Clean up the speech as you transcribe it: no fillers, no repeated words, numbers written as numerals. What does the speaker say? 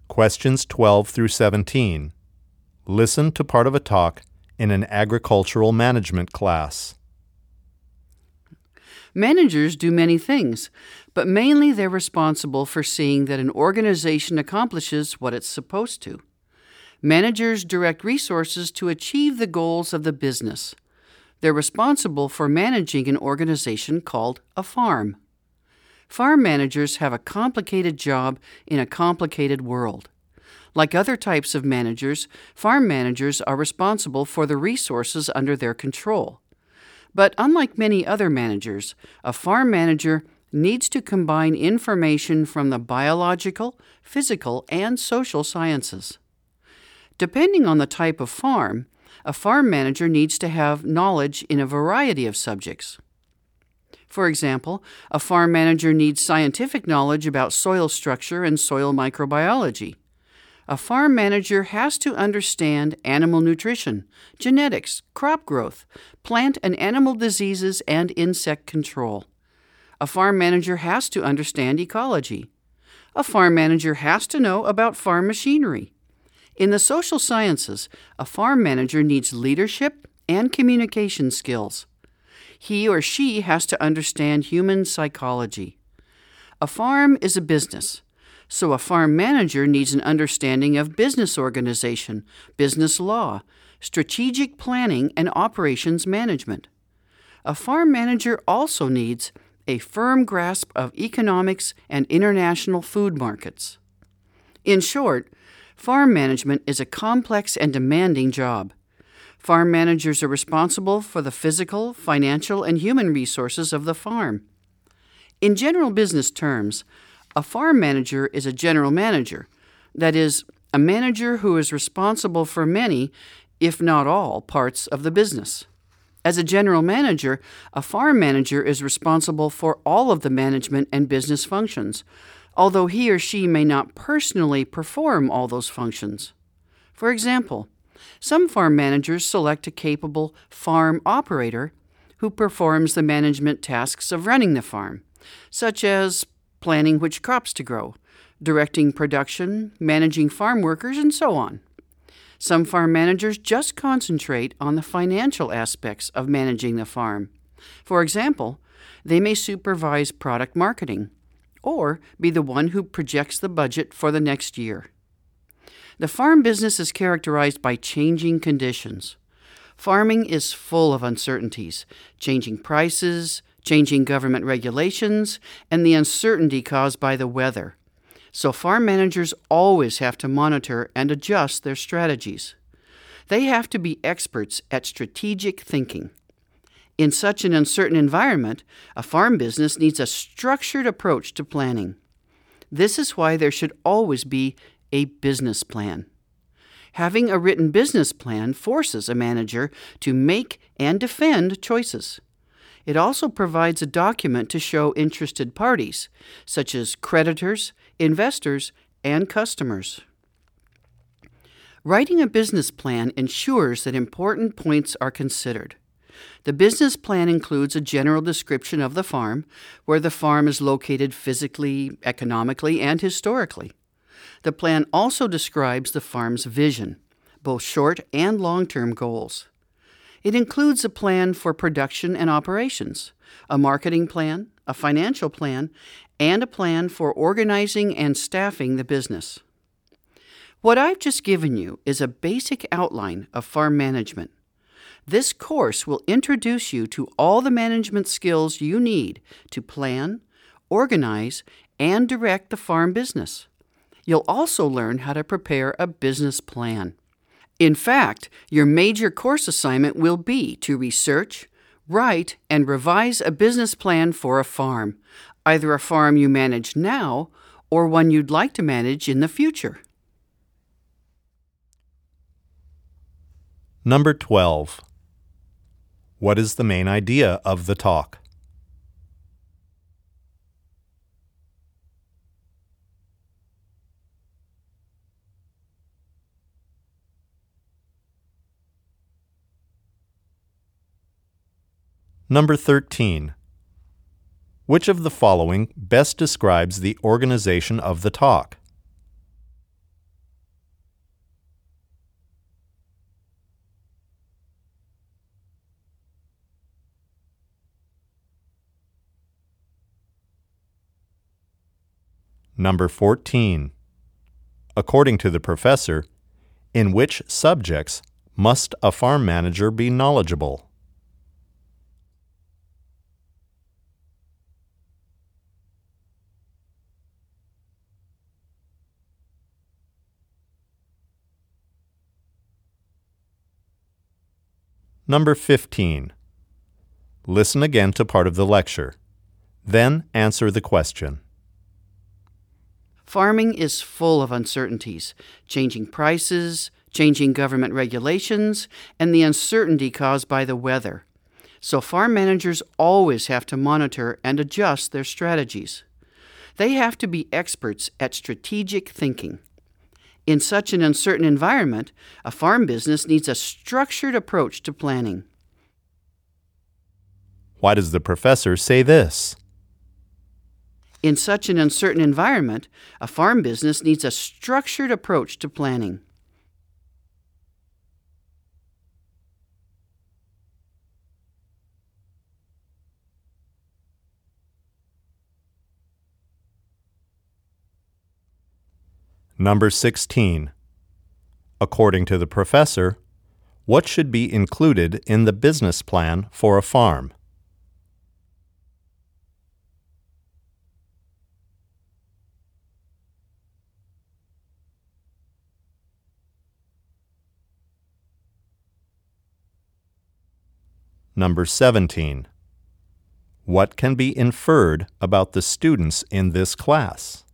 Questions 12 through 17. Listen to part of a talk in an agricultural management class. Managers do many things, but mainly they're responsible for seeing that an organization accomplishes what it's supposed to. Managers direct resources to achieve the goals of the business. They're responsible for managing an organization called a farm. Farm managers have a complicated job in a complicated world. Like other types of managers, farm managers are responsible for the resources under their control. But unlike many other managers, a farm manager needs to combine information from the biological, physical, and social sciences. Depending on the type of farm, a farm manager needs to have knowledge in a variety of subjects. For example, a farm manager needs scientific knowledge about soil structure and soil microbiology. A farm manager has to understand animal nutrition, genetics, crop growth, plant and animal diseases, and insect control. A farm manager has to understand ecology. A farm manager has to know about farm machinery. In the social sciences, a farm manager needs leadership and communication skills. He or she has to understand human psychology. A farm is a business, so a farm manager needs an understanding of business organization, business law, strategic planning, and operations management. A farm manager also needs a firm grasp of economics and international food markets. In short, farm management is a complex and demanding job. Farm managers are responsible for the physical, financial, and human resources of the farm. In general business terms, a farm manager is a general manager, that is, a manager who is responsible for many, if not all, parts of the business. As a general manager, a farm manager is responsible for all of the management and business functions, although he or she may not personally perform all those functions. For example, some farm managers select a capable farm operator who performs the management tasks of running the farm, such as planning which crops to grow, directing production, managing farm workers, and so on. Some farm managers just concentrate on the financial aspects of managing the farm. For example, they may supervise product marketing or be the one who projects the budget for the next year. The farm business is characterized by changing conditions. Farming is full of uncertainties, changing prices, changing government regulations, and the uncertainty caused by the weather. So farm managers always have to monitor and adjust their strategies. They have to be experts at strategic thinking. In such an uncertain environment, a farm business needs a structured approach to planning. This is why there should always be a business plan. Having a written business plan forces a manager to make and defend choices. It also provides a document to show interested parties, such as creditors, investors, and customers. Writing a business plan ensures that important points are considered. The business plan includes a general description of the farm, where the farm is located physically, economically, and historically. The plan also describes the farm's vision, both short and long-term goals. It includes a plan for production and operations, a marketing plan, a financial plan, and a plan for organizing and staffing the business. What I've just given you is a basic outline of farm management. This course will introduce you to all the management skills you need to plan, organize, and direct the farm business. You'll also learn how to prepare a business plan. In fact, your major course assignment will be to research, write, and revise a business plan for a farm, either a farm you manage now or one you'd like to manage in the future. Number 12. What is the main idea of the talk? Number 13. Which of the following best describes the organization of the talk? Number 14. According to the professor, in which subjects must a farm manager be knowledgeable? Number 15. Listen again to part of the lecture. Then answer the question. Farming is full of uncertainties, changing prices, changing government regulations, and the uncertainty caused by the weather. So farm managers always have to monitor and adjust their strategies. They have to be experts at strategic thinking. In such an uncertain environment, a farm business needs a structured approach to planning. Why does the professor say this? In such an uncertain environment, a farm business needs a structured approach to planning. Number 16. According to the professor, what should be included in the business plan for a farm? Number 17. What can be inferred about the students in this class?